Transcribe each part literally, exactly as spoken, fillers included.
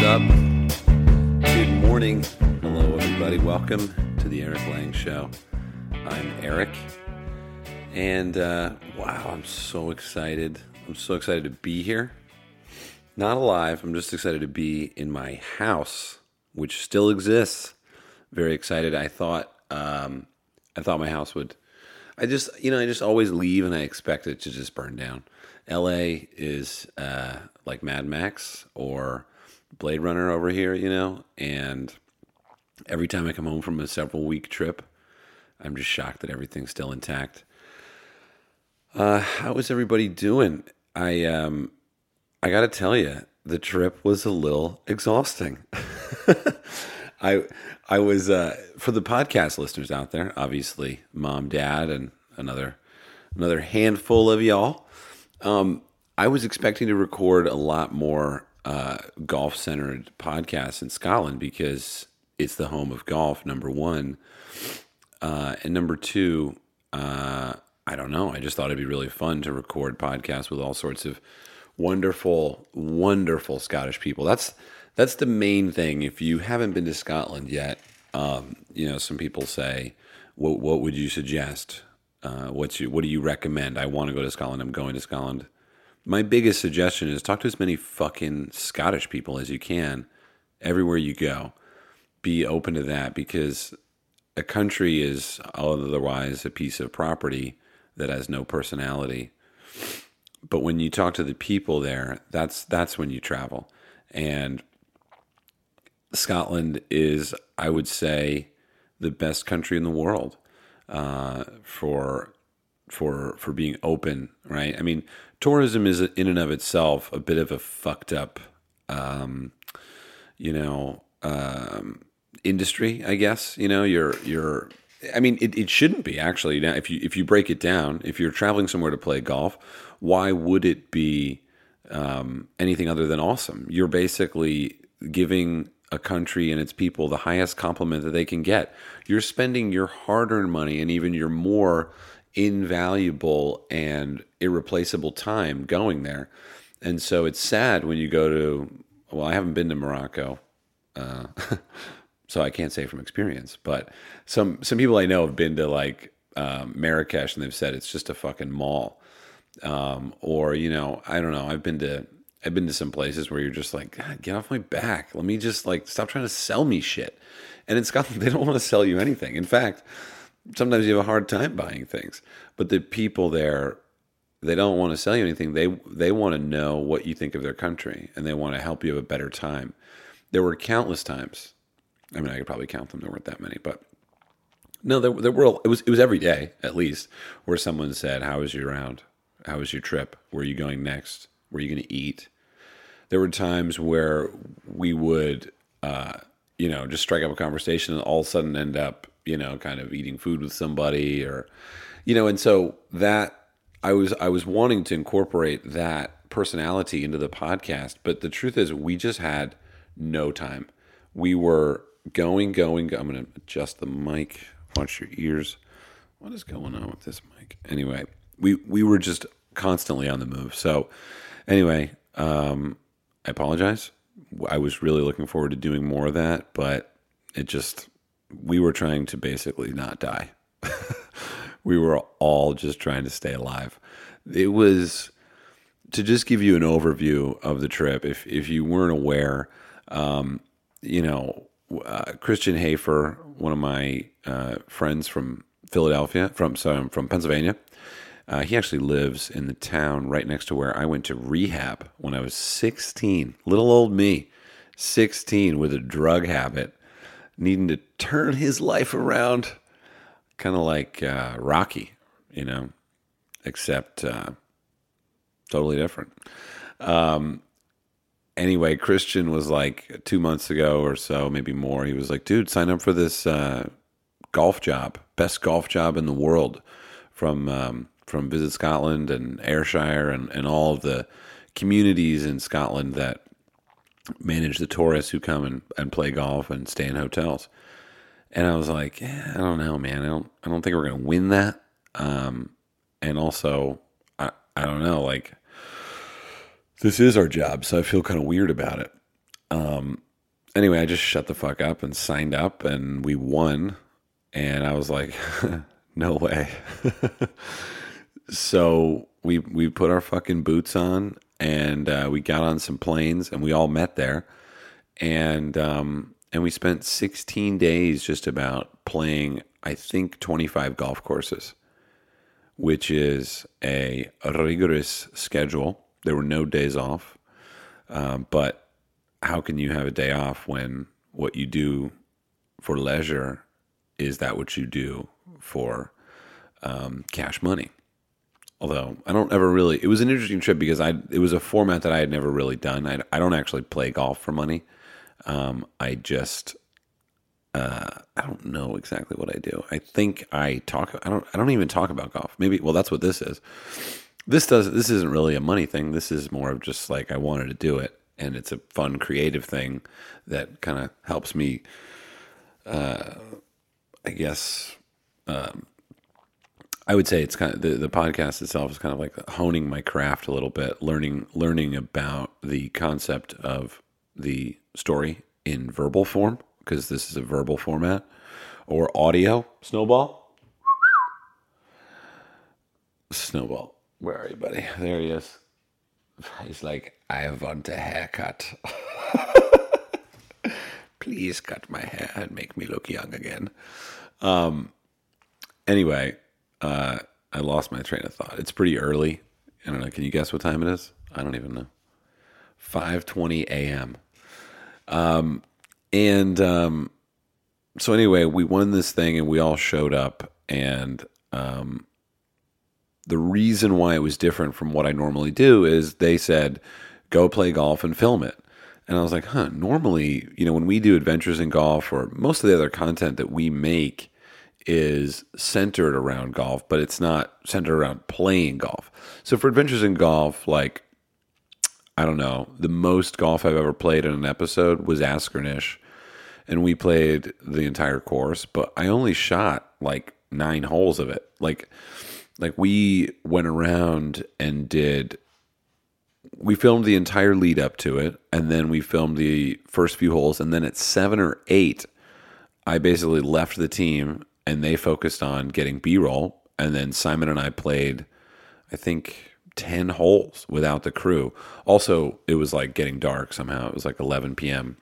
up? Good morning. Hello, everybody. Welcome to the Eric Lang Show. I'm Eric. And, uh, wow, I'm so excited. I'm so excited to be here. Not alive. I'm just excited to be in my house, which still exists. Very excited. I thought, um, I thought my house would, I just, you know, I just always leave and I expect it to just burn down. L A is, uh, like Mad Max or Blade Runner over here, you know, and every time I come home from a several week trip, I'm just shocked that everything's still intact. Uh, how is everybody doing? I, um, I gotta tell you, the trip was a little exhausting. I, I was, uh, for the podcast listeners out there, obviously mom, dad, and another, another handful of y'all. Um, I was expecting to record a lot more uh, golf-centered podcasts in Scotland because it's the home of golf, number one. Uh, and number two, uh, I don't know. I just thought it'd be really fun to record podcasts with all sorts of wonderful, wonderful Scottish people. That's that's the main thing. If you haven't been to Scotland yet, um, you know, some people say, "What what would you suggest? Uh, what's you, what do you recommend? I want to go to Scotland. I'm going to Scotland." My biggest suggestion is talk to as many fucking Scottish people as you can everywhere you go. Be open to that because a country is otherwise a piece of property that has no personality. But when you talk to the people there, that's that's when you travel. And Scotland is, I would say, the best country in the world uh, for for for being open, right? I mean, tourism is in and of itself a bit of a fucked up, um, you know, um, industry. I guess you know you're you're. I mean, it, it shouldn't be actually. Now, if you if you break it down, if you're traveling somewhere to play golf, why would it be um, anything other than awesome? You're basically giving a country and its people the highest compliment that they can get. You're spending your hard-earned money and even your more invaluable and irreplaceable time going there. And so it's sad when you go to, well, I haven't been to Morocco, uh, so I can't say from experience, but some, some people I know have been to like um, Marrakesh and they've said it's just a fucking mall. Um, or, you know, I don't know. I've been to, I've been to some places where you're just like, God, get off my back. Let me just like, stop trying to sell me shit. And in Scotland, they don't want to sell you anything. In fact, sometimes you have a hard time buying things, but the people there, they don't want to sell you anything. They they want to know what you think of their country, and they want to help you have a better time. There were countless times. I mean, I could probably count them. There weren't that many, but no, there there were. It was it was every day at least where someone said, "How was your round? How was your trip? Where are you going next? Where are you going to eat?" There were times where we would, uh, you know, just strike up a conversation and all of a sudden end up, you know, kind of eating food with somebody or, you know, and so that I was, I was wanting to incorporate that personality into the podcast, but the truth is we just had no time. We were going, going, go- I'm going to adjust the mic. Watch your ears. What is going on with this mic? Anyway, we, we were just constantly on the move. So anyway, um, I apologize. I was really looking forward to doing more of that, but it just, we were trying to basically not die. We were all just trying to stay alive. It was, to just give you an overview of the trip, if if you weren't aware, um, you know, uh, Christian Hafer, one of my uh, friends from Philadelphia, from sorry, from Pennsylvania, uh, he actually lives in the town right next to where I went to rehab when I was sixteen. Little old me, sixteen, with a drug habit, needing to turn his life around, kind of like uh, Rocky, you know, except uh, totally different. Um, anyway, Christian was like two months ago or so, maybe more. He was like, dude, sign up for this uh, golf job, best golf job in the world from um, from Visit Scotland and Ayrshire and, and all of the communities in Scotland that manage the tourists who come and, and play golf and stay in hotels. And I was like, yeah, I don't know, man. I don't I don't think we're going to win that. Um, and also, I, I don't know, like, this is our job, so I feel kind of weird about it. Um, anyway, I just shut the fuck up and signed up, and we won. And I was like, no way. So we we put our fucking boots on, and uh, we got on some planes, and we all met there, and um, and we spent sixteen days just about playing, I think, twenty-five golf courses, which is a, a rigorous schedule. There were no days off, um, but how can you have a day off when what you do for leisure is that what you do for um, cash money? Although I don't ever really, it was an interesting trip because I it was a format that I had never really done. I, I don't actually play golf for money. Um, I just uh, I don't know exactly what I do. I think I talk. I don't. I don't even talk about golf. Maybe. Well, that's what this is. This does. This isn't really a money thing. This is more of just like I wanted to do it, and it's a fun, creative thing that kind of helps me. Uh, I guess. Um, I would say it's kind of the, the podcast itself is kind of like honing my craft a little bit, learning learning about the concept of the story in verbal form, because this is a verbal format, or audio. Snowball, Snowball, where are you, buddy? There he is. He's like, I want a haircut. Please cut my hair and make me look young again. Um. Anyway. Uh, I lost my train of thought. It's pretty early. I don't know. Can you guess what time it is? I don't even know. five twenty a.m. Um, and um, so anyway, we won this thing and we all showed up. And um, the reason why it was different from what I normally do is they said, go play golf and film it. And I was like, huh, normally, you know, when we do adventures in golf or most of the other content that we make is centered around golf, but it's not centered around playing golf. So for Adventures in Golf, like, I don't know, the most golf I've ever played in an episode was Askernish, and we played the entire course, but I only shot like nine holes of it. Like, like we went around and did, we filmed the entire lead up to it, and then we filmed the first few holes, and then at seven or eight, I basically left the team and they focused on getting B-roll. And then Simon and I played, I think, ten holes without the crew. Also, it was like getting dark somehow. It was like eleven p.m.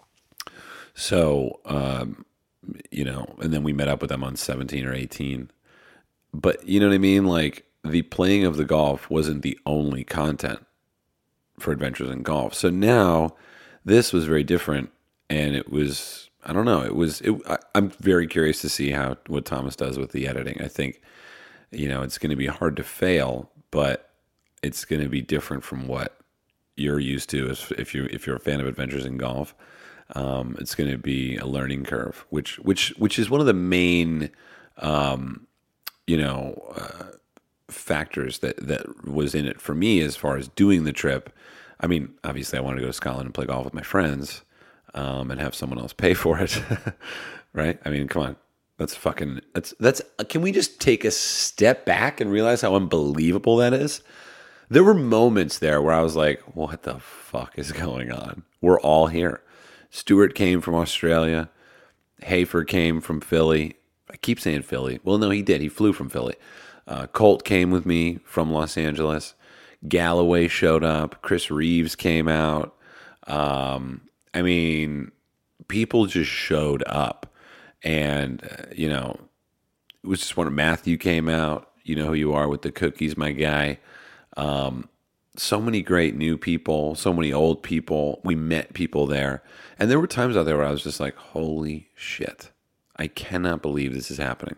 So, um, you know, and then we met up with them on seventeen or eighteen. But you know what I mean? Like, the playing of the golf wasn't the only content for Adventures in Golf. So now this was very different, and it was... I don't know. It was. It, I, I'm very curious to see how what Thomas does with the editing. I think, you know, it's going to be hard to fail, but it's going to be different from what you're used to. If, if you if you're a fan of Adventures in Golf, um, it's going to be a learning curve, which which which is one of the main, um, you know, uh, factors that that was in it for me as far as doing the trip. I mean, obviously, I wanted to go to Scotland and play golf with my friends. Um, and have someone else pay for it, right? I mean, come on, that's fucking. That's that's. Can we just take a step back and realize how unbelievable that is? There were moments there where I was like, "What the fuck is going on?" We're all here. Stuart came from Australia. Hafer came from Philly. I keep saying Philly. Well, no, he did. He flew from Philly. Uh, Colt came with me from Los Angeles. Galloway showed up. Chris Reeves came out. Um, I mean, people just showed up, and uh, you know, it was just one. Matthew came out. You know who you are with the cookies, my guy. Um, so many great new people, so many old people. We met people there, and there were times out there where I was just like, "Holy shit! I cannot believe this is happening."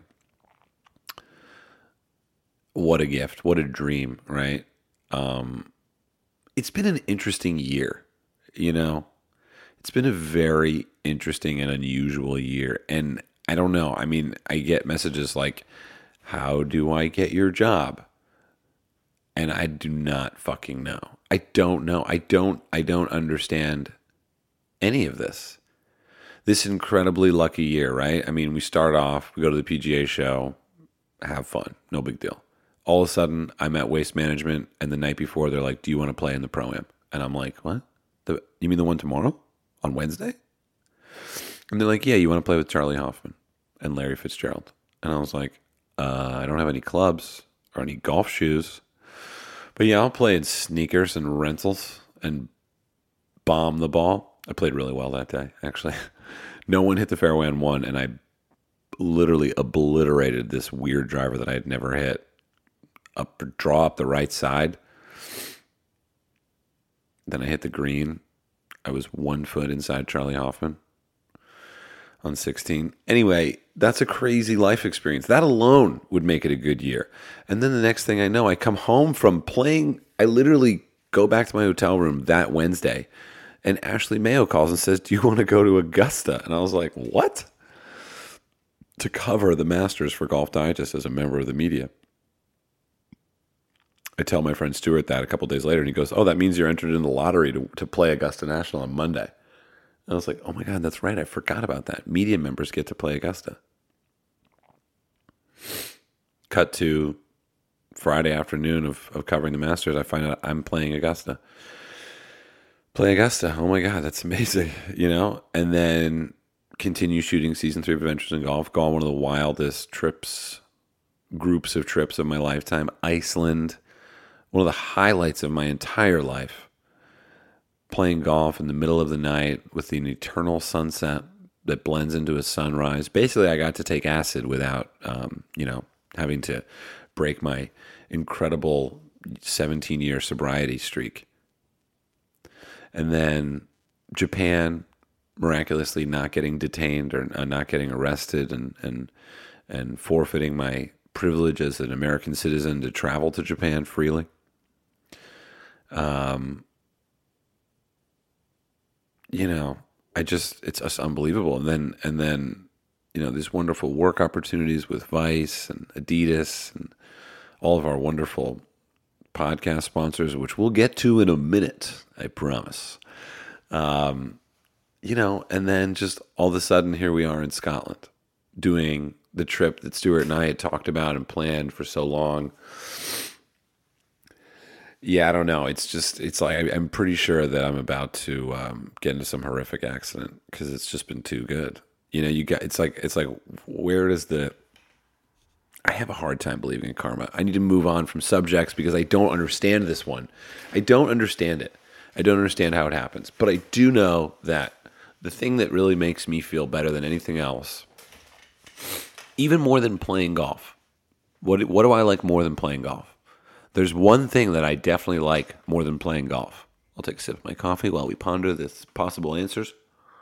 What a gift! What a dream! Right? Um, it's been an interesting year, you know. It's been a very interesting and unusual year. And I don't know. I mean, I get messages like, how do I get your job? And I do not fucking know. I don't know. I don't, I don't understand any of this. This incredibly lucky year, right? I mean, we start off, we go to the P G A show, have fun. No big deal. All of a sudden, I'm at Waste Management, and the night before, they're like, do you want to play in the Pro-Am? And I'm like, what? The, you mean the one tomorrow? on Wednesday? And they're like, yeah, you want to play with Charlie Hoffman and Larry Fitzgerald. And I was like, uh, I don't have any clubs or any golf shoes. But yeah, I'll play in sneakers and rentals and bomb the ball. I played really well that day, actually. No one hit the fairway on one, and I literally obliterated this weird driver that I had never hit. Up, draw up the right side. Then I hit the green. I was one foot inside Charlie Hoffman on sixteen. Anyway, that's a crazy life experience. That alone would make it a good year. And then the next thing I know, I come home from playing. I literally go back to my hotel room that Wednesday, and Ashley Mayo calls and says, do you want to go to Augusta? And I was like, what? To cover the Masters for Golf Digest as a member of the media. I tell my friend Stuart that a couple days later, and he goes, oh, that means you're entered in the lottery to, to play Augusta National on Monday. And I was like, oh my God, that's right. I forgot about that. Media members get to play Augusta. Cut to Friday afternoon of, of covering the Masters. I find out I'm playing Augusta. Play Augusta. Oh my God, that's amazing. You know? And then continue shooting season three of Adventures in Golf. Go on one of the wildest trips, groups of trips of my lifetime. Iceland. One of the highlights of my entire life. Playing golf in the middle of the night with an eternal sunset that blends into a sunrise. Basically, I got to take acid without, um, you know, having to break my incredible seventeen-year sobriety streak. And then Japan, miraculously not getting detained or uh, not getting arrested and, and, and forfeiting my privilege as an American citizen to travel to Japan freely. Um, you know, I just, it's just unbelievable. And then, and then, you know, these wonderful work opportunities with Vice and Adidas and all of our wonderful podcast sponsors, which we'll get to in a minute, I promise. Um, you know, and then just all of a sudden, here we are in Scotland doing the trip that Stuart and I had talked about and planned for so long. Yeah, I don't know. It's just, it's like, I, I'm pretty sure that I'm about to um, get into some horrific accident because it's just been too good. You know, you got, it's like, it's like, where does the, I have a hard time believing in karma. I need to move on from subjects because I don't understand this one. I don't understand it. I don't understand how it happens. But I do know that the thing that really makes me feel better than anything else, even more than playing golf, what, what do I like more than playing golf? There's one thing that I definitely like more than playing golf. I'll take a sip of my coffee while we ponder this possible answers.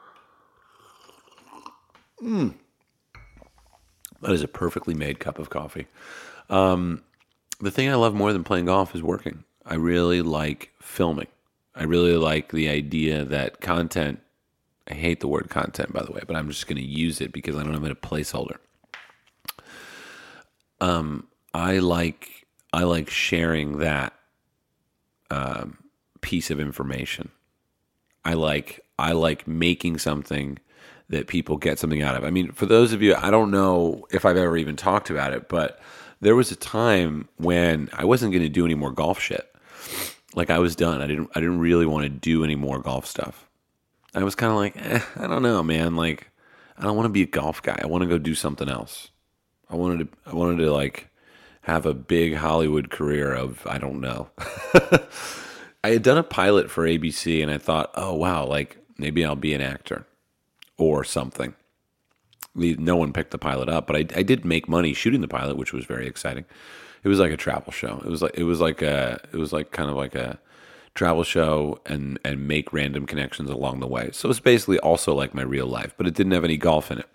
Mm. That is a perfectly made cup of coffee. Um, the thing I love more than playing golf is working. I really like filming. I really like the idea that content, I hate the word content, by the way, but I'm just going to use it because I don't have a placeholder. Um, I like... I like sharing that um, piece of information. I like I like making something that people get something out of. I mean, for those of you, I don't know if I've ever even talked about it, but there was a time when I wasn't going to do any more golf shit. Like I was done. I didn't. I didn't really want to do any more golf stuff. I was kind of like, eh, I don't know, man. Like, I don't want to be a golf guy. I want to go do something else. I wanted to. I wanted to like. have a big Hollywood career of, I don't know. I had done a pilot for A B C and I thought, oh, wow, like maybe I'll be an actor or something. No one picked the pilot up, but I, I did make money shooting the pilot, which was very exciting. It was like a travel show. It was like, it was like a, it was like kind of like a travel show and, and make random connections along the way. So it's basically also like my real life, but it didn't have any golf in it.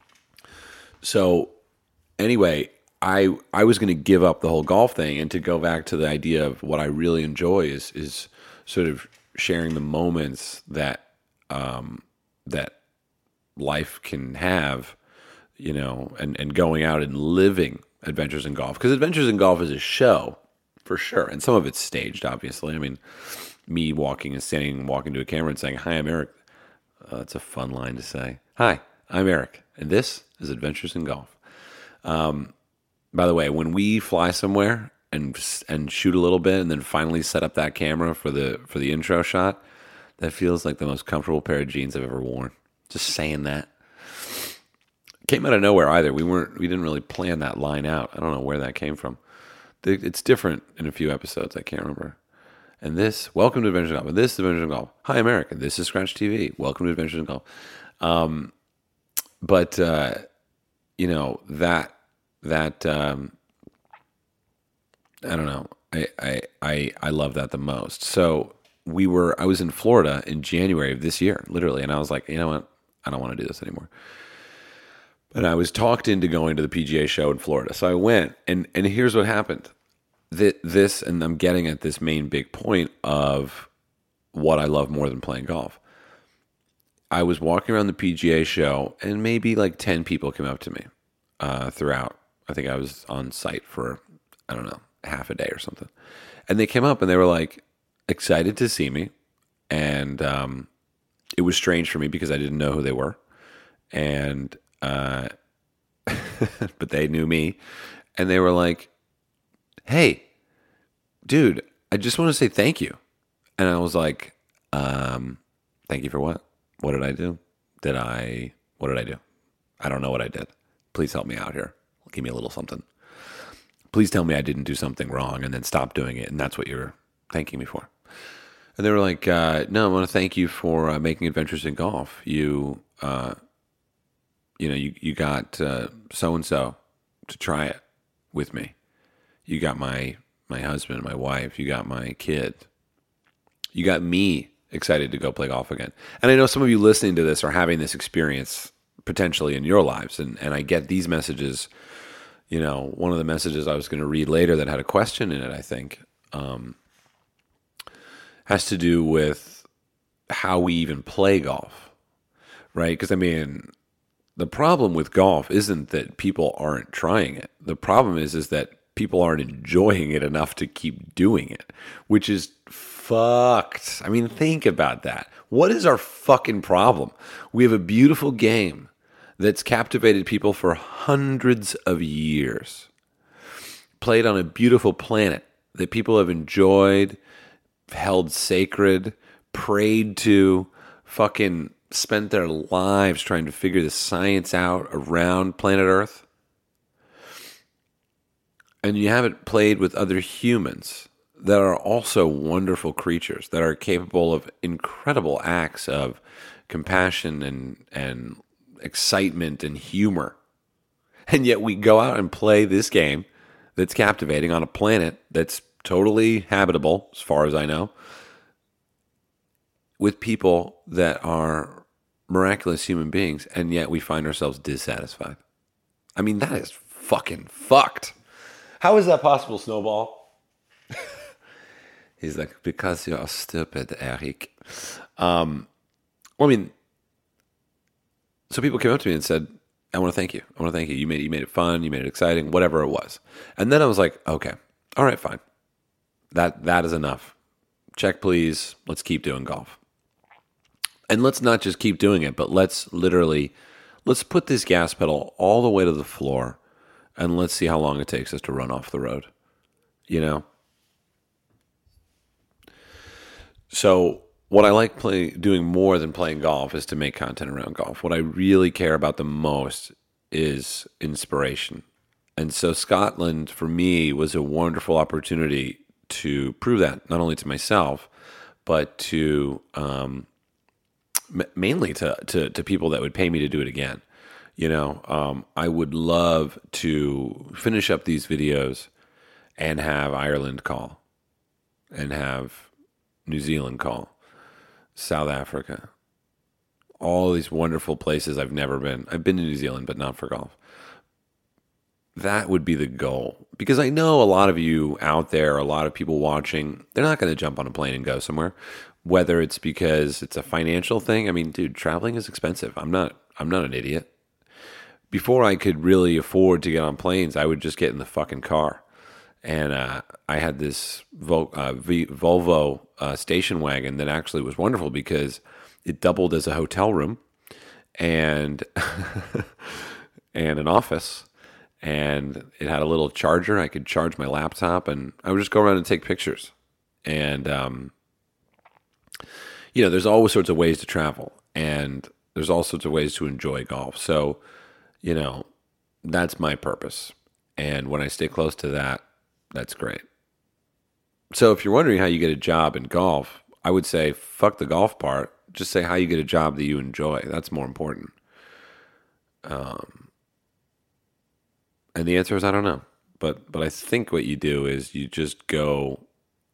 So anyway, I I was going to give up the whole golf thing and to go back to the idea of what I really enjoy is is sort of sharing the moments that um, that life can have, you know, and, and going out and living Adventures in Golf. Because Adventures in Golf is a show, for sure. And some of it's staged, obviously. I mean, me walking and standing and walking to a camera and saying, hi, I'm Eric. Uh, that's a fun line to say. Hi, I'm Eric, and this is Adventures in Golf. Um By the way, when we fly somewhere and and shoot a little bit and then finally set up that camera for the for the intro shot, That feels like the most comfortable pair of jeans I've ever worn. Just saying that. Came out of nowhere either. We weren't. We didn't really plan that line out. I don't know where that came from. It's different in a few episodes. I can't remember. And this, welcome to Adventures in Golf. And this is Adventures in Golf. Hi, America. This is Scratch T V. Welcome to Adventures in Golf. Um, but uh, you know that that um, I don't know. I, I I I love that the most. So we were. I was in Florida in January of this year, literally, and I was like, you know what? I don't want to do this anymore. But I was talked into going to the P G A show in Florida, so I went. And and here's what happened. This, and I'm getting at this main big point of what I love more than playing golf. I was walking around the P G A show, and maybe like ten people came up to me uh, throughout. I think I was on site for, I don't know, half a day or something. And they came up and they were like excited to see me. And um, it was strange for me because I didn't know who they were. And, uh, but they knew me. And they were like, hey, dude, I just want to say thank you. And I was like, um, thank you for what? What did I do? Did I, what did I do? I don't know what I did. Please help me out here. Give me a little something. Please tell me I didn't do something wrong and then stop doing it. And that's what you're thanking me for. And they were like, uh, no, I want to thank you for uh, making Adventures in Golf. You, uh, you know, you, you got uh, so-and-so to try it with me. You got my my husband, my wife. You got my kid. You got me excited to go play golf again. And I know some of you listening to this are having this experience potentially in your lives. And, and I get these messages. You know, one of the messages I was going to read later that had a question in it, I think, um, has to do with how we even play golf, right? Because, I mean, the problem with golf isn't that people aren't trying it. The problem is, is that people aren't enjoying it enough to keep doing it, which is fucked. I mean, think about that. What is our fucking problem? We have a beautiful game that's captivated people for hundreds of years, played on a beautiful planet that people have enjoyed, held sacred, prayed to, fucking spent their lives trying to figure the science out around planet Earth. And you have it played with other humans that are also wonderful creatures, that are capable of incredible acts of compassion and and excitement and humor. And yet we go out and play this game that's captivating on a planet that's totally habitable, as far as I know, with people that are miraculous human beings, and yet we find ourselves dissatisfied. I mean, that is fucking fucked. How is that possible, Snowball? He's like, because you're stupid, Eric. Um, well, I mean, so people came up to me and said, I want to thank you. I want to thank you. You made, you made it fun. You made it exciting, whatever it was. And then I was like, okay, all right, fine. That That is enough. Check, please. Let's keep doing golf. And let's not just keep doing it, but let's literally, let's put this gas pedal all the way to the floor and let's see how long it takes us to run off the road. You know? So what I like play, doing more than playing golf is to make content around golf. What I really care about the most is inspiration. And so Scotland, for me, was a wonderful opportunity to prove that, not only to myself, but to um, m- mainly to, to, to people that would pay me to do it again. You know, um, I would love to finish up these videos and have Ireland call, and have New Zealand call, South Africa, all these wonderful places I've never been. I've been to New Zealand, but not for golf. That would be the goal. Because I know a lot of you out there, a lot of people watching, they're not going to jump on a plane and go somewhere. Whether it's because it's a financial thing. I mean, dude, traveling is expensive. I'm not, I'm not an idiot. Before I could really afford to get on planes, I would just get in the fucking car. And uh, I had this Vol- uh, v- Volvo uh, station wagon that actually was wonderful because it doubled as a hotel room and and an office. And it had a little charger. I could charge my laptop, and I would just go around and take pictures. And, um, you know, there's all sorts of ways to travel, and there's all sorts of ways to enjoy golf. So, you know, that's my purpose. And when I stay close to that, that's great. So if you're wondering how you get a job in golf, I would say fuck the golf part. Just say how you get a job that you enjoy. That's more important. Um, and the answer is I don't know. But but I think what you do is you just go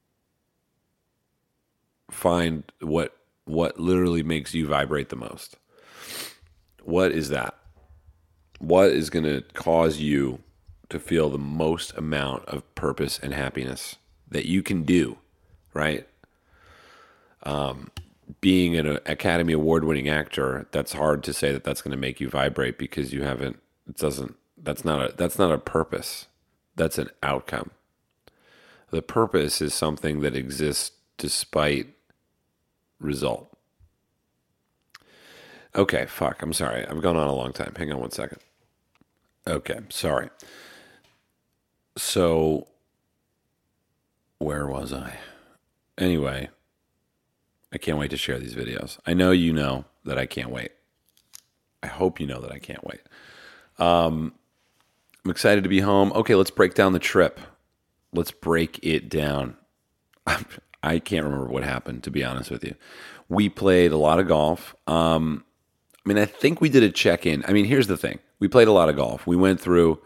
find what what literally makes you vibrate the most. What is that? What is going to cause you to feel the most amount of purpose and happiness that you can do, right? Um, being an Academy Award winning actor, that's hard to say that that's going to make you vibrate because you haven't, it doesn't, that's not a, that's not a purpose. That's an outcome. The purpose is something that exists despite result. Okay, fuck, I'm sorry. I've gone on a long time. Hang on one second. Okay, sorry. So, where was I? Anyway, I can't wait to share these videos. I know you know that I can't wait. I hope you know that I can't wait. Um, I'm excited to be home. Okay, let's break down the trip. Let's break it down. I can't remember what happened, to be honest with you. We played a lot of golf. Um, I mean, I think we did a check-in. I mean, here's the thing. We played a lot of golf. We went through...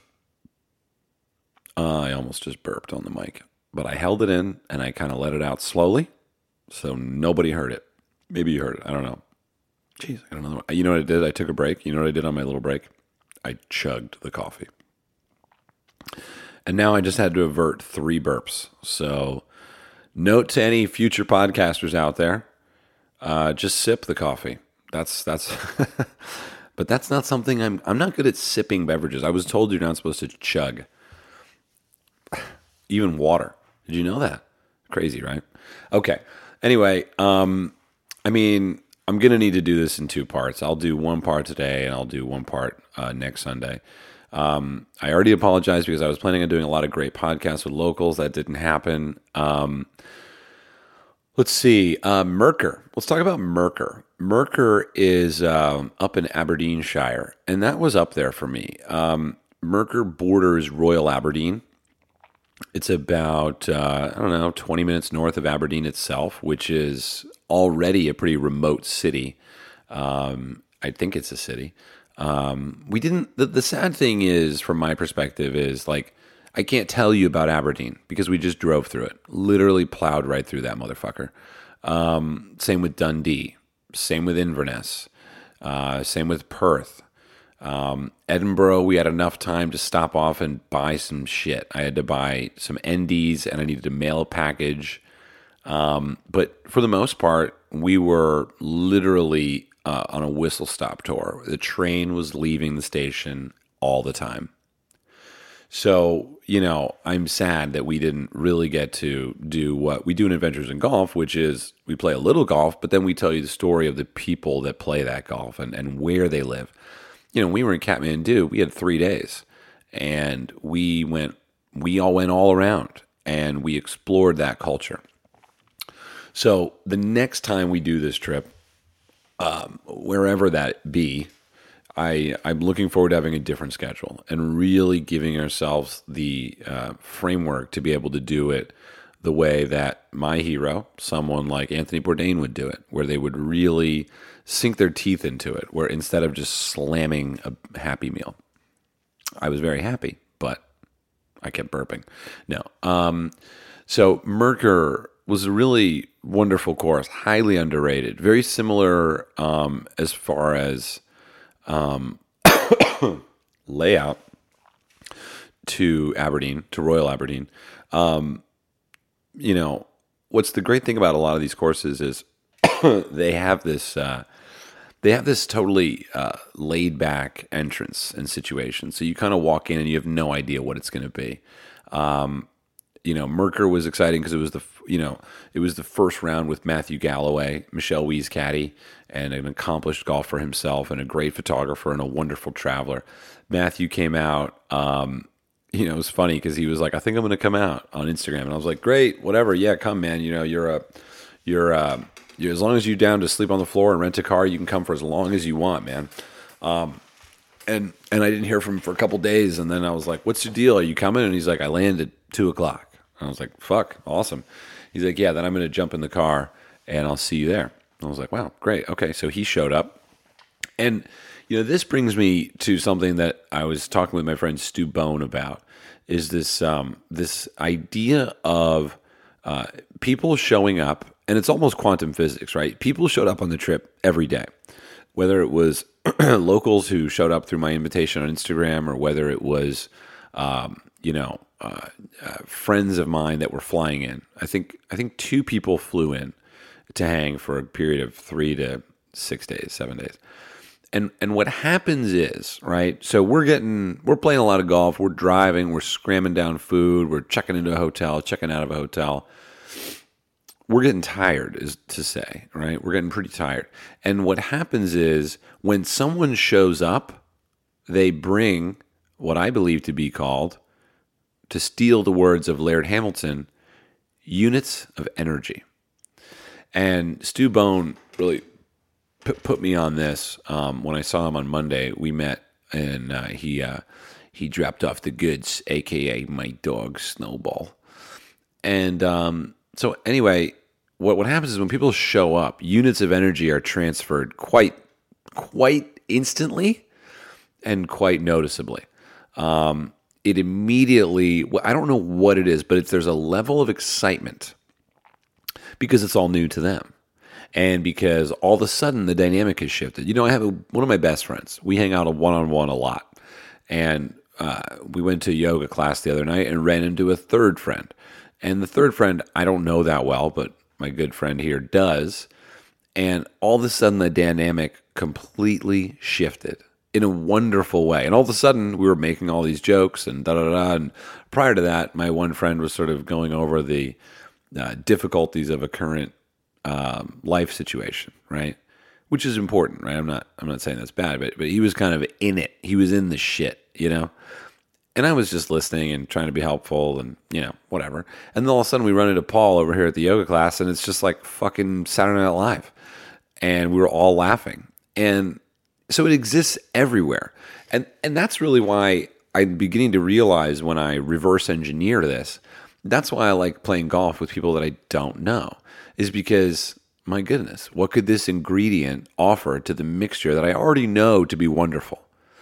Uh, I almost just burped on the mic. But I held it in, and I kind of let it out slowly, so nobody heard it. Maybe you heard it. I don't know. Jeez, I don't know. You know what I did? I took a break. You know what I did on my little break? I chugged the coffee. And now I just had to avert three burps. So note to any future podcasters out there, uh, just sip the coffee. That's, that's, but that's not something I'm, I'm not good at sipping beverages. I was told you're not supposed to chug. Even water. Did you know that? Crazy, right? Okay. Anyway, um, I mean, I'm going to need to do this in two parts. I'll do one part today and I'll do one part uh, next Sunday. Um, I already apologized because I was planning on doing a lot of great podcasts with locals. That didn't happen. Um, let's see. Uh, Merkur. Let's talk about Merkur. Merkur is um, up in Aberdeenshire, and that was up there for me. Um, Merkur borders Royal Aberdeen. It's about, uh, I don't know, twenty minutes north of Aberdeen itself, which is already a pretty remote city. Um, I think it's a city. Um, we didn't, the, the sad thing is, from my perspective, is like, I can't tell you about Aberdeen because we just drove through it. Literally plowed right through that motherfucker. Um, same with Dundee. Same with Inverness. Uh, same with Perth. Um, Edinburgh, we had enough time to stop off and buy some shit. I had to buy some N Ds and I needed to mail a package. Um, but for the most part, we were literally uh, on a whistle stop tour. The train was leaving the station all the time. So, you know, I'm sad that we didn't really get to do what we do in Adventures in Golf, which is we play a little golf, but then we tell you the story of the people that play that golf and, and where they live. You know, we were in Kathmandu, we had three days and we went, we all went all around and we explored that culture. So the next time we do this trip, um, wherever that be, I, I'm looking forward to having a different schedule and really giving ourselves the uh, framework to be able to do it the way that my hero, someone like Anthony Bourdain, would do it, where they would really sink their teeth into it, where instead of just slamming a Happy Meal. I was very happy, but I kept burping. No. Um, so Merkur was a really wonderful course, highly underrated, very similar um, as far as um, layout to Aberdeen, to Royal Aberdeen. Um, you know, what's the great thing about a lot of these courses is they have this uh, they have this totally uh, laid back entrance and situation. So you kind of walk in and you have no idea what it's going to be. Um, you know, Merkur was exciting because it was the you know it was the first round with Matthew Galloway, Michelle Wee's caddy, and an accomplished golfer himself, and a great photographer and a wonderful traveler. Matthew came out. Um, You know, it was funny because he was like, "I think I'm going to come out on Instagram," and I was like, "Great, whatever, yeah, come, man. You know, you're a, you're a, You, as long as you're down to sleep on the floor and rent a car, you can come for as long as you want, man. Um, and and I didn't hear from him for a couple days, and then I was like, "What's your deal? Are you coming?" And he's like, "I landed two o'clock." I was like, "Fuck, awesome." He's like, "Yeah, then I'm going to jump in the car and I'll see you there." I was like, "Wow, great. Okay." So he showed up, and you know, this brings me to something that I was talking with my friend Stu Bone about. Is this um, this idea of uh, people showing up, and it's almost quantum physics, right? People showed up on the trip every day, whether it was locals who showed up through my invitation on Instagram, or whether it was, um, you know, uh, uh, friends of mine that were flying in. I think I think two people flew in to hang for a period of three to six days, seven days. And and what happens is, right, so we're getting, we're playing a lot of golf, we're driving, we're scramming down food, we're checking into a hotel, checking out of a hotel. We're getting tired, is to say, right? We're getting pretty tired. And what happens is when someone shows up, they bring what I believe to be called, to steal the words of Laird Hamilton, units of energy. And Stu Bone really put, put me on this. Um, when I saw him on Monday, we met, and uh, he uh, he dropped off the goods, a k a my dog, Snowball. And um, so anyway, what what happens is when people show up, units of energy are transferred quite quite instantly and quite noticeably. Um, it immediately, I don't know what it is, but it's, there's a level of excitement because it's all new to them. And because all of a sudden the dynamic has shifted. You know, I have a, one of my best friends. We hang out a one-on-one a lot. And uh, we went to a yoga class the other night and ran into a third friend. And the third friend, I don't know that well, but my good friend here does. And all of a sudden the dynamic completely shifted in a wonderful way. And all of a sudden we were making all these jokes and da-da-da. And prior to that, my one friend was sort of going over the uh, difficulties of a current um, life situation, right? Which is important, right? I'm not I'm not saying that's bad, but but he was kind of in it. He was in the shit, you know? And I was just listening and trying to be helpful and, you know, whatever. And then all of a sudden we run into Paul over here at the yoga class, and it's just like fucking Saturday Night Live. And we were all laughing. And so it exists everywhere. And and that's really why I'm beginning to realize when I reverse engineer this, that's why I like playing golf with people that I don't know, is because, my goodness, what could this ingredient offer to the mixture that I already know to be wonderful?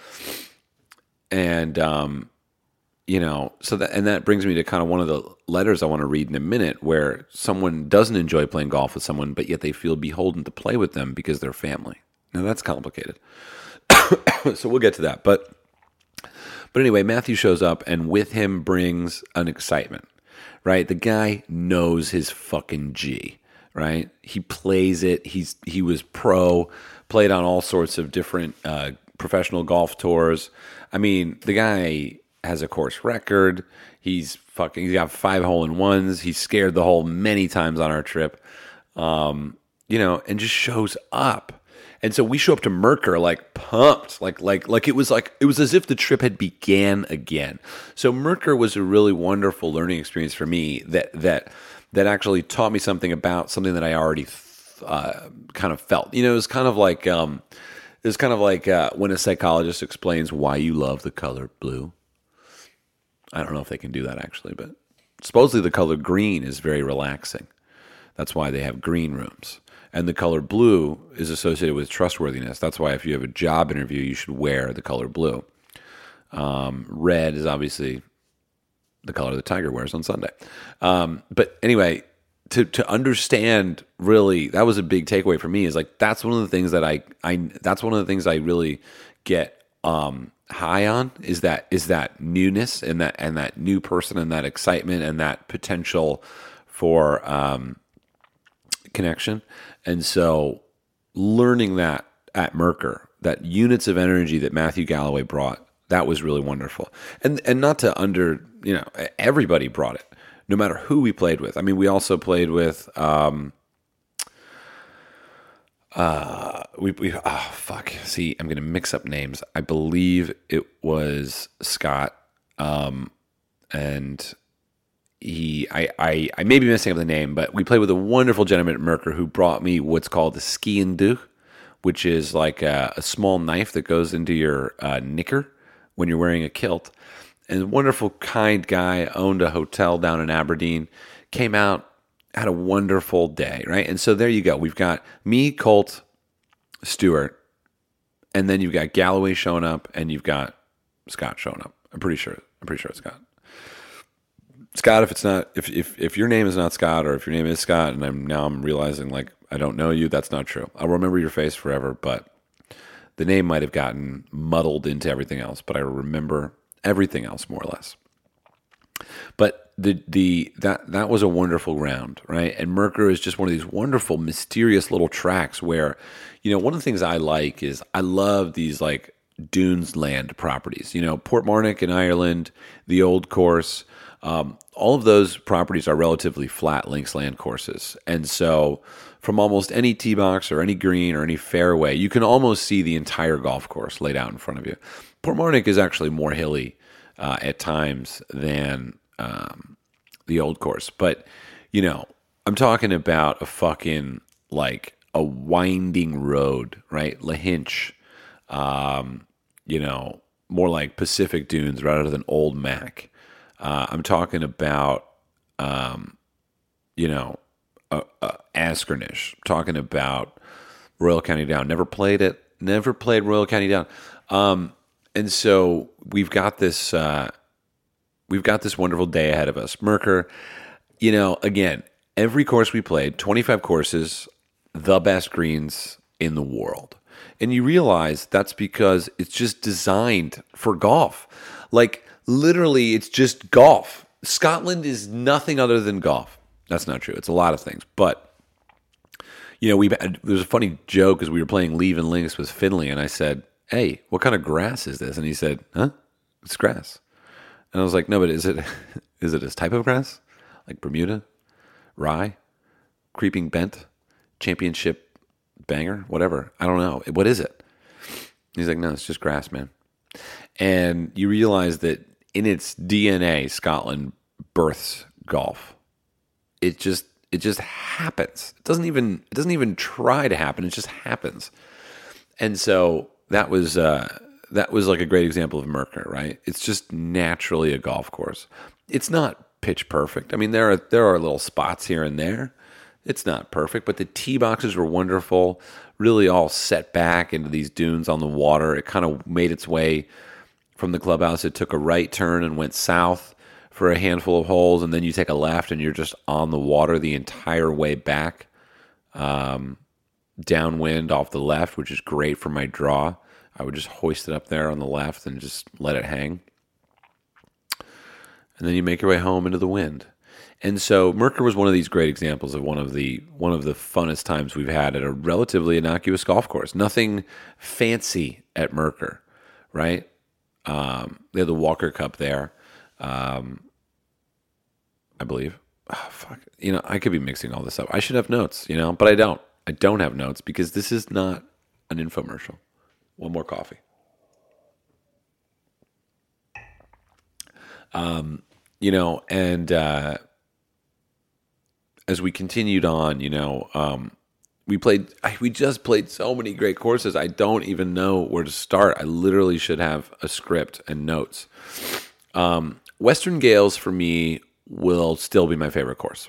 And, um, you know, so that, and that brings me to kind of one of the letters I want to read in a minute, where someone doesn't enjoy playing golf with someone, but yet they feel beholden to play with them because they're family. Now that's complicated. So we'll get to that. But, but anyway, Matthew shows up, and with him brings an excitement, right? The guy knows his fucking G, right? He plays it. He's, he was pro, played on all sorts of different, uh, professional golf tours. I mean, the guy has a course record. He's fucking, he's got five hole in ones. He scared the hole many times on our trip. Um, you know, and just shows up. And so we show up to Merkur like pumped, like like like it was like it was as if the trip had began again. So Merkur was a really wonderful learning experience for me that that that actually taught me something about something that I already uh, kind of felt. You know, it was kind of like um, it was kind of like uh, when a psychologist explains why you love the color blue. I don't know if they can do that actually, but supposedly the color green is very relaxing. That's why they have green rooms. And the color blue is associated with trustworthiness. That's why if you have a job interview, you should wear the color blue. Um, red is obviously the color the tiger wears on Sunday. Um, but anyway, to to understand really, that was a big takeaway for me, is like, that's one of the things that I, I that's one of the things I really get um, high on, is that is that newness and that and that new person and that excitement and that potential for um, connection. And so learning that at Merkur, that units of energy that Matthew Galloway brought, that was really wonderful. And and not to under, you know, everybody brought it, no matter who we played with. I mean, we also played with, um, uh, we, we, oh, fuck. See, I'm going to mix up names. I believe it was Scott, um, and he, I, I, I may be messing up the name, but we played with a wonderful gentleman at Merkur who brought me what's called the ski and do, which is like a, a small knife that goes into your uh, knicker when you're wearing a kilt. And a wonderful, kind guy, owned a hotel down in Aberdeen, came out, had a wonderful day, right? And so there you go. We've got me, Colt, Stuart, and then you've got Galloway showing up, and you've got Scott showing up. I'm pretty sure. I'm pretty sure it's Scott. Scott, if it's not, if if if your name is not Scott, or if your name is Scott, and I'm now I'm realizing like I don't know you, that's not true. I'll remember your face forever, but the name might have gotten muddled into everything else. But I remember everything else more or less. But the the that that was a wonderful round, right? And Merkur is just one of these wonderful, mysterious little tracks where, you know, one of the things I like is I love these like dunes land properties. You know, Portmarnock in Ireland, the old course, um, all of those properties are relatively flat links land courses, and so from almost any tee box or any green or any fairway, you can almost see the entire golf course laid out in front of you. Portmarnock is actually more hilly uh, at times than um, the old course. But, you know, I'm talking about a fucking, like, a winding road, right? Lahinch, um, you know, more like Pacific Dunes rather than Old Mac. Uh, I'm talking about, um, you know, uh, uh, Askernish. Talking about Royal County Down. Never played it. Never played Royal County Down. Um, and so we've got this, uh, we've got this wonderful day ahead of us. Merkur, you know, again, every course we played, twenty-five courses, the best greens in the world. And you realize that's because it's just designed for golf. Like, literally, it's just golf. Scotland is nothing other than golf. That's not true. It's a lot of things. But, you know, we there's a funny joke as we were playing Leave and Links with Finley, and I said, hey, what kind of grass is this? And he said, huh? It's grass. And I was like, no, but is it is it this type of grass? Like Bermuda? Rye? Creeping bent? Championship banger? Whatever. I don't know. What is it? He's like, no, it's just grass, man. And you realize that in its D N A, Scotland births golf. It just it just happens. It doesn't even it doesn't even try to happen. It just happens. And so that was uh, that was like a great example of Merkur, right? It's just naturally a golf course. It's not pitch perfect. I mean, there are there are little spots here and there. It's not perfect, but the tee boxes were wonderful. Really all set back into these dunes on the water. It kind of made its way from the clubhouse. It took a right turn and went south for a handful of holes, and then you take a left and you're just on the water the entire way back, um, downwind off the left, which is great for my draw. I would just hoist it up there on the left and just let it hang. And then you make your way home into the wind. And so Merkur was one of these great examples of one of the one of the funnest times we've had at a relatively innocuous golf course. Nothing fancy at Merkur, right? Um, they had the Walker Cup there. Um, I believe. Oh, fuck. You know, I could be mixing all this up. I should have notes, you know, but I don't. I don't have notes because this is not an infomercial. One more coffee. Um, you know, and uh, as we continued on, you know, um, we played, I, we just played so many great courses. I don't even know where to start. I literally should have a script and notes. Um, Western Gales for me will still be my favorite course.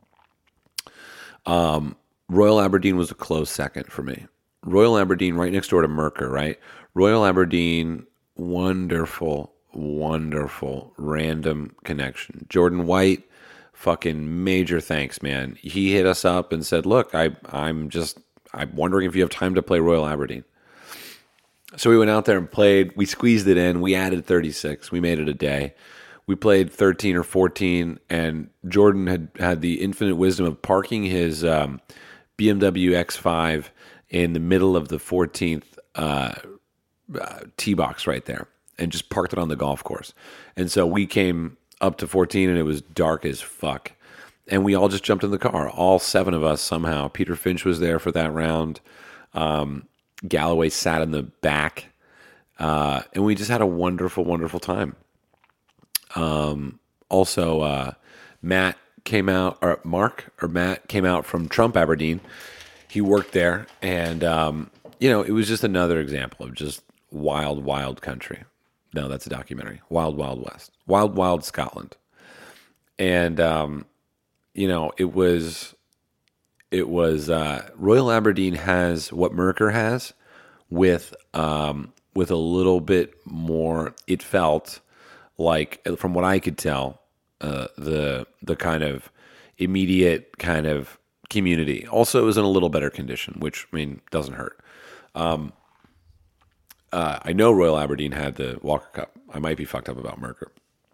Um, Royal Aberdeen was a close second for me. Royal Aberdeen right next door to Merkur, right? Royal Aberdeen, wonderful, wonderful random connection. Jordan White, fucking major thanks, man. He hit us up and said, look, I, I'm just, I'm wondering if you have time to play Royal Aberdeen. So we went out there and played. We squeezed it in. We added thirty-six. We made it a day. We played thirteen or fourteen, and Jordan had had the infinite wisdom of parking his um, B M W X five in the middle of the fourteenth uh, uh, tee box right there and just parked it on the golf course. And so we came up to fourteen, and it was dark as fuck. And we all just jumped in the car, all seven of us somehow. Peter Finch was there for that round. Um, Galloway sat in the back, uh, and we just had a wonderful, wonderful time. Um, also, uh, Matt came out, or Mark or Matt came out from Trump Aberdeen. He worked there, and um, you know, it was just another example of just wild, wild country. No, that's a documentary. Wild, Wild West. Wild, Wild Scotland. And um, you know, it was it was uh, Royal Aberdeen has what Merkur has with um, with a little bit more. It felt like, from what I could tell, uh, the the kind of immediate kind of community also it was in a little better condition, which, I mean, doesn't hurt. Um, uh, I know Royal Aberdeen had the Walker Cup. I might be fucked up about Merkur,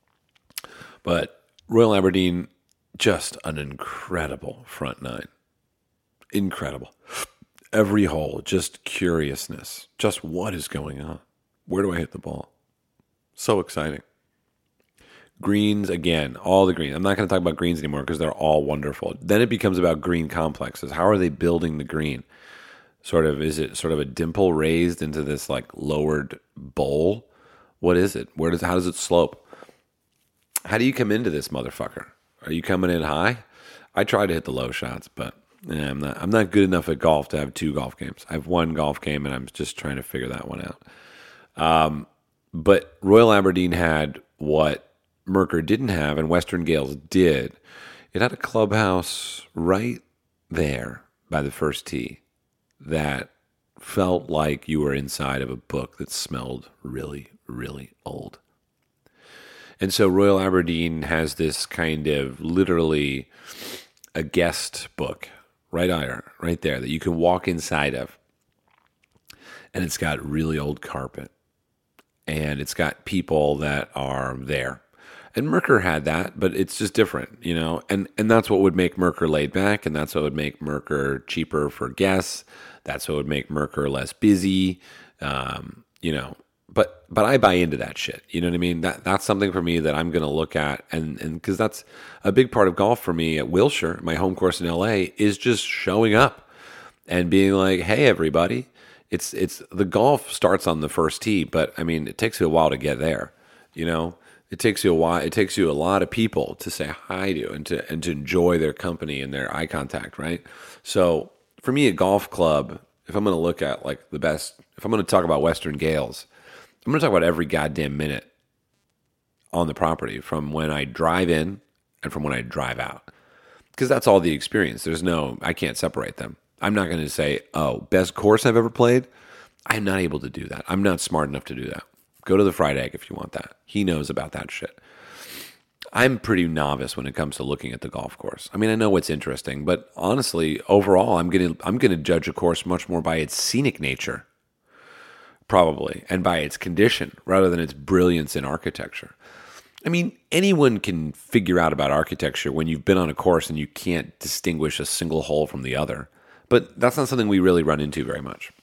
but Royal Aberdeen, just an incredible front nine. Incredible. Every hole, just curiousness. Just what is going on? Where do I hit the ball? So exciting. Greens, again, all the greens. I'm not going to talk about greens anymore because they're all wonderful. Then it becomes about green complexes. How are they building the green? Sort of, is it sort of a dimple raised into this like lowered bowl? What is it? Where does, how does it slope? How do you come into this motherfucker? Are you coming in high? I try to hit the low shots, but yeah, I'm not. I'm not good enough at golf to have two golf games. I have one golf game, and I'm just trying to figure that one out. Um, but Royal Aberdeen had what Merkur didn't have, and Western Gales did. It had a clubhouse right there by the first tee that felt like you were inside of a book that smelled really, really old. And so Royal Aberdeen has this kind of literally a guest book right there, right there that you can walk inside of. And it's got really old carpet. And it's got people that are there. And Merkur had that, but it's just different, you know. And and that's what would make Merkur laid back, and that's what would make Merkur cheaper for guests. That's what would make Merkur less busy, um, you know. But but I buy into that shit. You know what I mean? That that's something for me that I'm going to look at, and and because that's a big part of golf for me at Wilshire, my home course in L A, is just showing up and being like, hey, everybody. It's it's the golf starts on the first tee, but I mean, it takes you a while to get there, you know. It takes you a while. It takes you a lot of people to say hi to and to and to enjoy their company and their eye contact, right? So for me, a golf club, if I'm going to look at like the best, if I'm going to talk about Western Gales, I'm going to talk about every goddamn minute on the property from when I drive in and from when I drive out, because that's all the experience. There's no, I can't separate them. I'm not going to say, oh, best course I've ever played. I'm not able to do that. I'm not smart enough to do that. Go to the Fried Egg if you want that. He knows about that shit. I'm pretty novice when it comes to looking at the golf course. I mean, I know what's interesting, but honestly, overall, I'm going to I'm going to judge a course much more by its scenic nature, probably, and by its condition rather than its brilliance in architecture. I mean, anyone can figure out about architecture when you've been on a course and you can't distinguish a single hole from the other. But that's not something we really run into very much.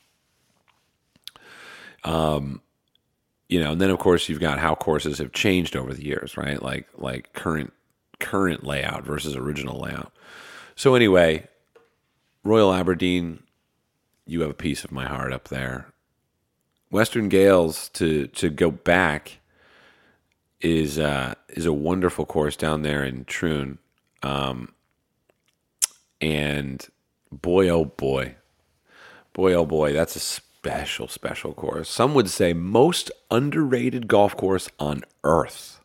Um. You know, and then of course you've got how courses have changed over the years, right? Like like current current layout versus original layout. So anyway, Royal Aberdeen, you have a piece of my heart up there. Western Gales, to to go back, is uh, is a wonderful course down there in Troon, um, and boy oh boy, boy oh boy, that's a special, special course. Some would say most underrated golf course on earth.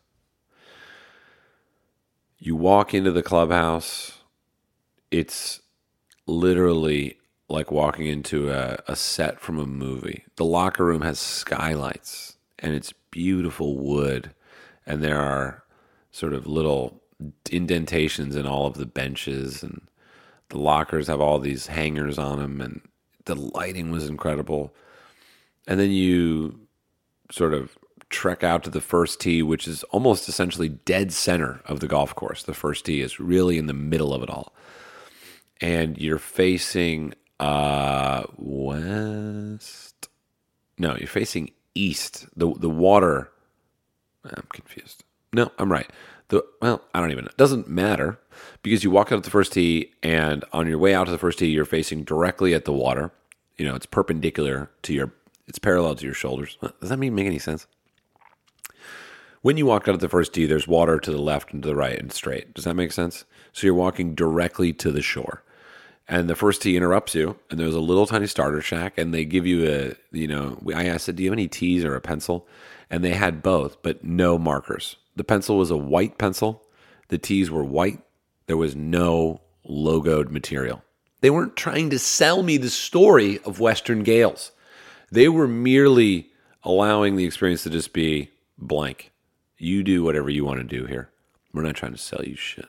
You walk into the clubhouse, it's literally like walking into a, a set from a movie. The locker room has skylights, and it's beautiful wood, and there are sort of little indentations in all of the benches, and the lockers have all these hangers on them, and the lighting was incredible. And then you sort of trek out to the first tee, which is almost essentially dead center of the golf course. The first tee is really in the middle of it all. And you're facing uh, west. No, you're facing east. The the water. I'm confused. No, I'm right. The well, I don't even know. It doesn't matter, because you walk out at the first tee, and on your way out to the first tee, you're facing directly at the water. You know, it's perpendicular to your, it's parallel to your shoulders. Does that mean make any sense? When you walk out of the first tee, there's water to the left and to the right and straight. Does that make sense? So you're walking directly to the shore. And the first tee interrupts you, and there's a little tiny starter shack, and they give you a, you know, I asked, do you have any tees or a pencil? And they had both, but no markers. The pencil was a white pencil. The tees were white. There was no logoed material. They weren't trying to sell me the story of Western Gales. They were merely allowing the experience to just be blank. You do whatever you want to do here. We're not trying to sell you shit.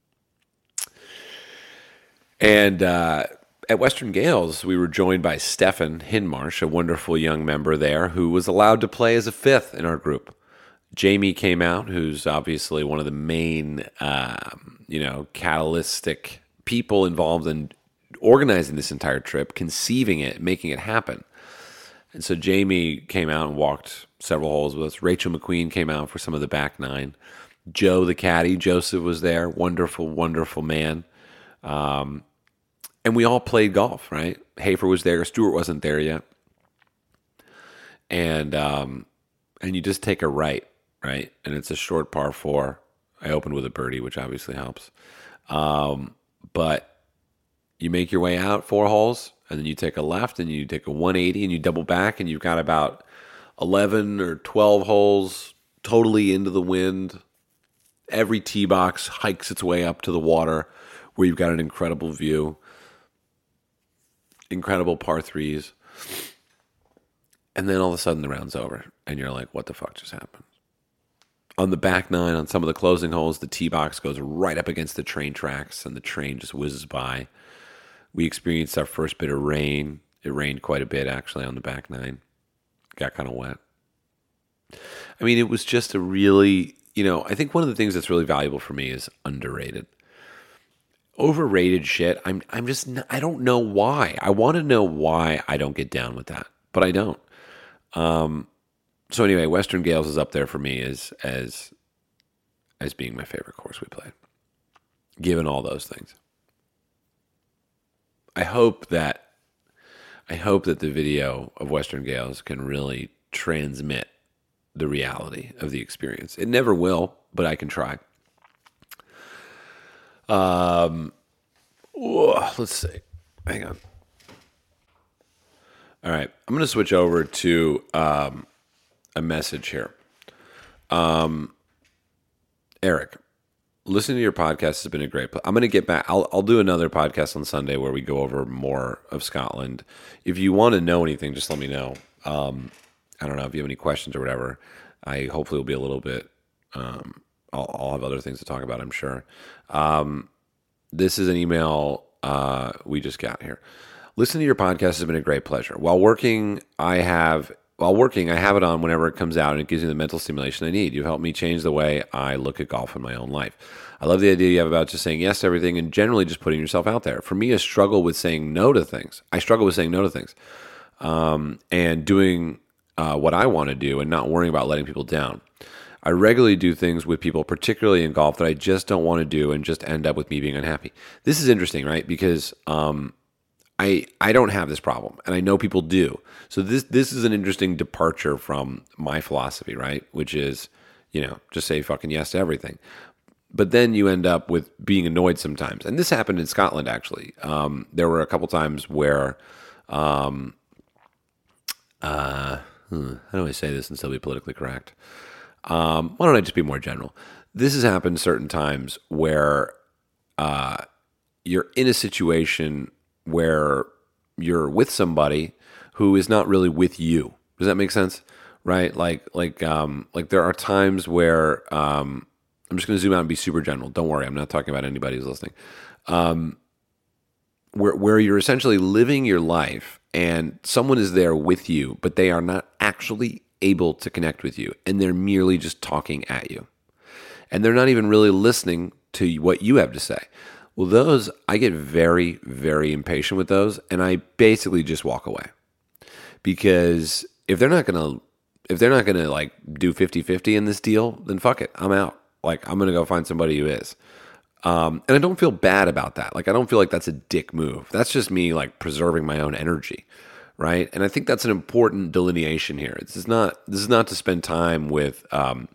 And uh, at Western Gales, we were joined by Stefan Hindmarsh, a wonderful young member there who was allowed to play as a fifth in our group. Jamie came out, who's obviously one of the main, um, you know, catalytic people involved in organizing this entire trip, conceiving it, making it happen. And so Jamie came out and walked several holes with us. Rachel McQueen came out for some of the back nine. Joe, the caddy, Joseph was there. Wonderful, wonderful man. Um, and we all played golf, right? Hafer was there. Stewart wasn't there yet. And um, and you just take a right, right? And it's a short par four. I opened with a birdie, which obviously helps. Um, but you make your way out four holes, and then you take a left, and you take a one eighty, and you double back, and you've got about eleven or twelve holes totally into the wind. Every tee box hikes its way up to the water, where you've got an incredible view, incredible par threes. And then all of a sudden the round's over, and you're like, what the fuck just happened? On the back nine, on some of the closing holes, the tee box goes right up against the train tracks, and the train just whizzes by. We experienced our first bit of rain. It rained quite a bit, actually, on the back nine. Got kind of wet. I mean, it was just a really, you know, I think one of the things that's really valuable for me is underrated. Overrated shit, I'm I'm just, I don't know why. I want to know why I don't get down with that, but I don't. Um, so anyway, Western Gales is up there for me as, as, as being my favorite course we played, given all those things. I hope that I hope that the video of Western Gales can really transmit the reality of the experience. It never will, but I can try. Um, oh, let's see. Hang on. All right, I'm going to switch over to um, a message here. Um, Eric. Listening to your podcast has been a great. I'm going to get back. I'll I'll do another podcast on Sunday where we go over more of Scotland. If you want to know anything, just let me know. Um, I don't know if you have any questions or whatever. I hopefully will be a little bit. Um, I'll, I'll have other things to talk about, I'm sure. Um, this is an email uh, we just got here. Listening to your podcast has been a great pleasure. While working, I have. While working, I have it on whenever it comes out, and it gives me the mental stimulation I need. You've helped me change the way I look at golf in my own life. I love the idea you have about just saying yes to everything and generally just putting yourself out there. For me, a struggle with saying no to things. I struggle with saying no to things um, and doing uh, what I want to do and not worrying about letting people down. I regularly do things with people, particularly in golf, that I just don't want to do and just end up with me being unhappy. This is interesting, right? Because um, I I don't have this problem, and I know people do. So this this is an interesting departure from my philosophy, right? Which is, you know, just say fucking yes to everything. But then you end up with being annoyed sometimes. And this happened in Scotland, actually. Um, there were a couple times where, um, uh, hmm, how do I say this and still be politically correct? Um, why don't I just be more general? This has happened certain times where uh, you're in a situation where you're with somebody who is not really with you. Does that make sense? Right? Like, like, um, like there are times where, um, I'm just going to zoom out and be super general. Don't worry. I'm not talking about anybody who's listening. Um, where, where you're essentially living your life and someone is there with you, but they are not actually able to connect with you. And they're merely just talking at you. And they're not even really listening to what you have to say. Well, those, I get very, very impatient with those. And I basically just walk away. Because if they're not going to, if they're not going to like do fifty-fifty in this deal, then fuck it. I'm out. Like, I'm going to go find somebody who is. Um, and I don't feel bad about that. Like, I don't feel like that's a dick move. That's just me, like, preserving my own energy, right? And I think that's an important delineation here. This is not, this is not to spend time with, um,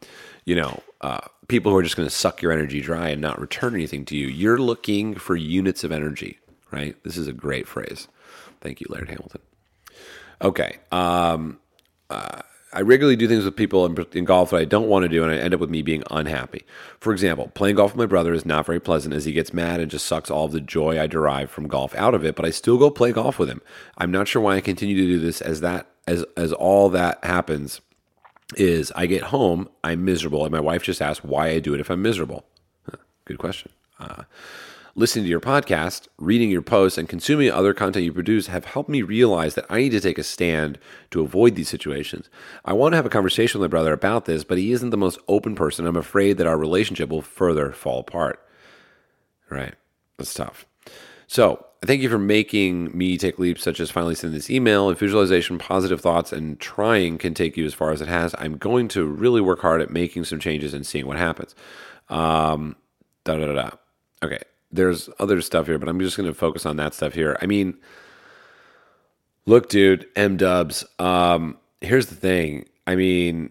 you know, uh, people who are just going to suck your energy dry and not return anything to you. You're looking for units of energy, right? This is a great phrase. Thank you, Laird Hamilton. Okay. Um, uh, I regularly do things with people in, in golf that I don't want to do, and I end up with me being unhappy. For example, playing golf with my brother is not very pleasant as he gets mad and just sucks all of the joy I derive from golf out of it, but I still go play golf with him. I'm not sure why I continue to do this as that as as all that happens is I get home, I'm miserable, and my wife just asks why I do it if I'm miserable. Huh, good question. Uh, Listening to your podcast, reading your posts, and consuming other content you produce have helped me realize that I need to take a stand to avoid these situations. I want to have a conversation with my brother about this, but he isn't the most open person. I'm afraid that our relationship will further fall apart. Right. That's tough. So, thank you for making me take leaps such as finally sending this email. If visualization, positive thoughts, and trying can take you as far as it has, I'm going to really work hard at making some changes and seeing what happens. Um, da da da da. Okay. There's other stuff here, but I'm just going to focus on that stuff here. I mean, look, dude, M-dubs, um, here's the thing. I mean,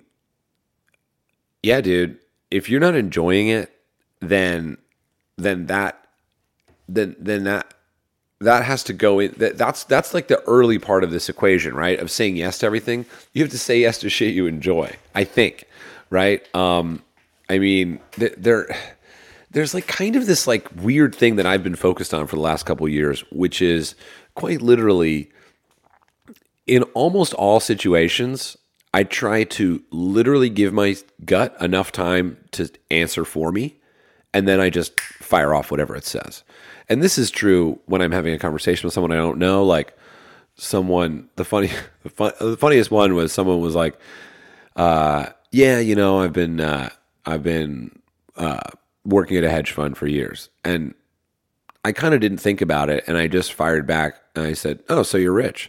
yeah, dude, if you're not enjoying it, then then that then then that that has to go in. That, that's that's like the early part of this equation, right? Of saying yes to everything. You have to say yes to shit you enjoy, I think, right? Um, I mean, there. There's like kind of this like weird thing that I've been focused on for the last couple of years, which is quite literally in almost all situations, I try to literally give my gut enough time to answer for me, and then I just fire off whatever it says. And this is true when I'm having a conversation with someone I don't know. Like someone, the funny, the, fun, the funniest one was someone was like, uh, "Yeah, you know, I've been, uh, I've been." Uh, working at a hedge fund for years. And I kind of didn't think about it. And I just fired back and I said, "Oh, so you're rich."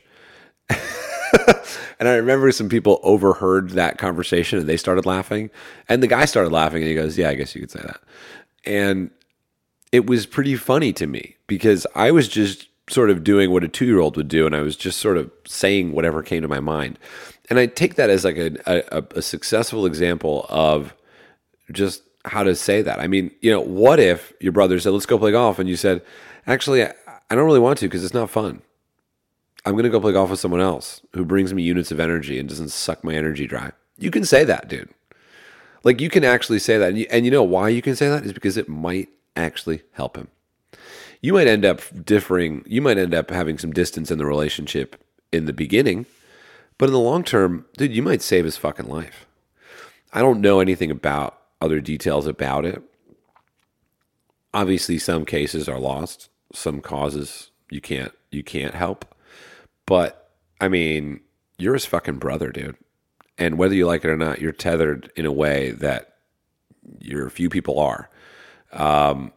And I remember some people overheard that conversation and they started laughing. And the guy started laughing and he goes, "Yeah, I guess you could say that." And it was pretty funny to me because I was just sort of doing what a two-year-old would do. And I was just sort of saying whatever came to my mind. And I take that as like a, a, a successful example of just how to say that. I mean, you know, what if your brother said, "Let's go play golf," and you said, "Actually, I, I don't really want to because it's not fun. I'm going to go play golf with someone else who brings me units of energy and doesn't suck my energy dry." You can say that, dude. Like, you can actually say that. And you, and you know why you can say that is because it might actually help him. You might end up differing. You might end up having some distance in the relationship in the beginning, but in the long term, dude, you might save his fucking life. I don't know anything about other details about it. Obviously, some cases are lost. Some causes you can't you can't help. But I mean, you're his fucking brother, dude. And whether you like it or not, you're tethered in a way that your few people are. Um,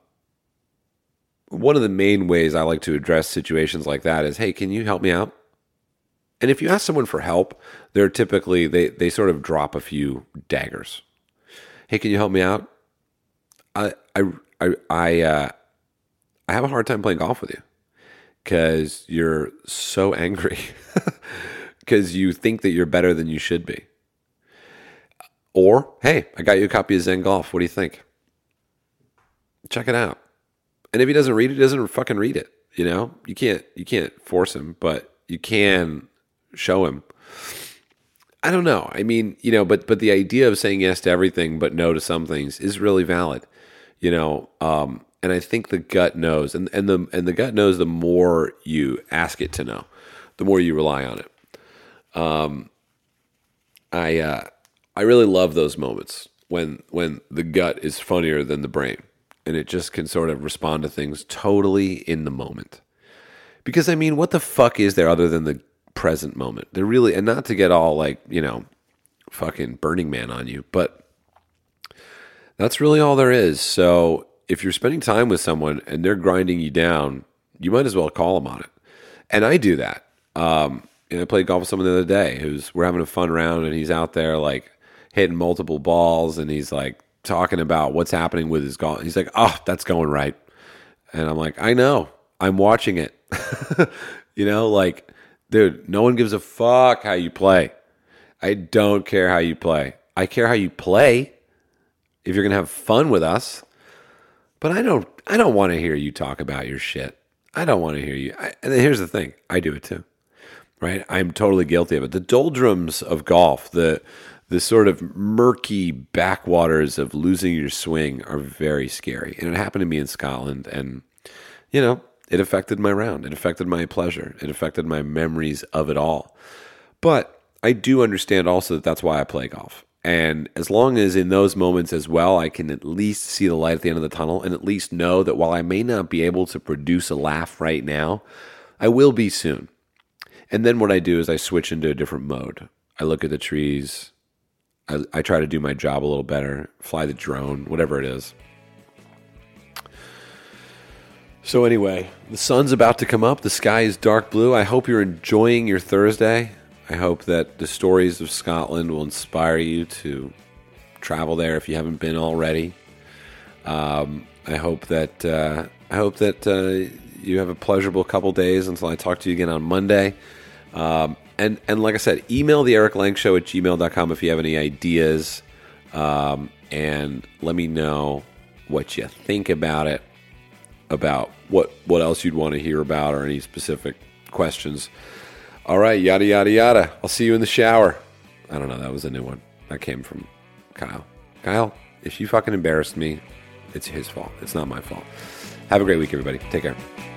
one of the main ways I like to address situations like that is, "Hey, can you help me out?" And if you ask someone for help, they're typically they they sort of drop a few daggers. "Hey, can you help me out? I I I I, uh, I have a hard time playing golf with you because you're so angry because you think that you're better than you should be." Or, "Hey, I got you a copy of Zen Golf. What do you think? Check it out." And if he doesn't read it, he doesn't fucking read it. You know, you can't you can't force him, but you can show him. I don't know. I mean, you know, but but the idea of saying yes to everything but no to some things is really valid, you know. Um, and I think the gut knows, and, and the and the gut knows the more you ask it to know, the more you rely on it. Um, I uh, I really love those moments when when the gut is funnier than the brain, and it just can sort of respond to things totally in the moment. Because I mean, what the fuck is there other than the present moment? They're really, and not to get all like, you know, fucking Burning Man on you, but that's really all there is. So if you're spending time with someone and they're grinding you down, you might as well call them on it. And I do that. Um, and I played golf with someone the other day who's, we're having a fun round and he's out there like hitting multiple balls and he's like talking about what's happening with his golf. He's like, "Oh, that's going right." And I'm like, "I know, I'm watching it." You know, like, dude, no one gives a fuck how you play. I don't care how you play. I care how you play. if you're going to have fun with us. But I don't I don't want to hear you talk about your shit. I don't want to hear you. I, and here's the thing. I do it too. Right? I'm totally guilty of it. The doldrums of golf, the the sort of murky backwaters of losing your swing are very scary. And it happened to me in Scotland. And, you know, it affected my round. It affected my pleasure. It affected my memories of it all. But I do understand also that that's why I play golf. And as long as in those moments as well, I can at least see the light at the end of the tunnel and at least know that while I may not be able to produce a laugh right now, I will be soon. And then what I do is I switch into a different mode. I look at the trees. I, I try to do my job a little better, fly the drone, whatever it is. So anyway, the sun's about to come up. The sky is dark blue. I hope you're enjoying your Thursday. I hope that the stories of Scotland will inspire you to travel there if you haven't been already. Um, I hope that uh, I hope that uh, you have a pleasurable couple days until I talk to you again on Monday. Um, and, and like I said, email the Eric Lang Show at gmail dot com if you have any ideas. Um, and let me know what you think about it, about what, what else you'd want to hear about or any specific questions. All right, yada, yada, yada. I'll see you in the shower. I don't know. That was a new one. That came from Kyle. Kyle, if you fucking embarrassed me, it's his fault. It's not my fault. Have a great week, everybody. Take care.